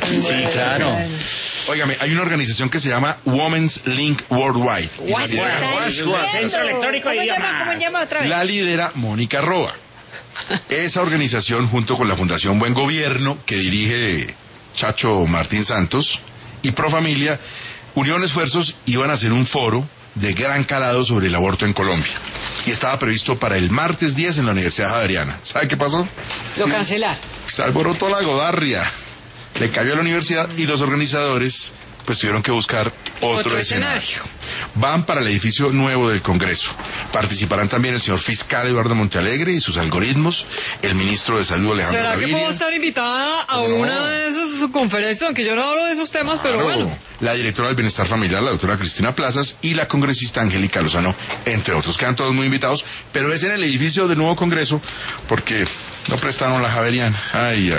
Sí, claro. Óigame, hay una organización que se llama Women's Link Worldwide. Centro Electrónico de Idiomas. ¿Cómo llama otra vez? La lidera Mónica Roa. Esa organización, junto con la Fundación Buen Gobierno, que dirige Chacho Martín Santos, y Profamilia, unieron esfuerzos y iban a hacer un foro de gran calado sobre el aborto en Colombia. Y estaba previsto para el martes 10 en la Universidad Javeriana. ¿Sabe qué pasó? Lo cancelaron. Se alborotó la godarria. Le cayó a la universidad y los organizadores pues tuvieron que buscar otro escenario. Van para el edificio nuevo del Congreso. Participarán también el señor fiscal Eduardo Montealegre y sus algoritmos, el ministro de Salud Alejandro ¿Será Gaviria. que puedo estar invitada a una de esas conferencias? Aunque yo no hablo de esos temas, pero bueno. La directora del Bienestar Familiar, la doctora Cristina Plazas, y la congresista Angélica Lozano, entre otros. Quedan todos muy invitados, pero es en el edificio del nuevo Congreso, porque no prestaron la Javeriana. Ay, ay.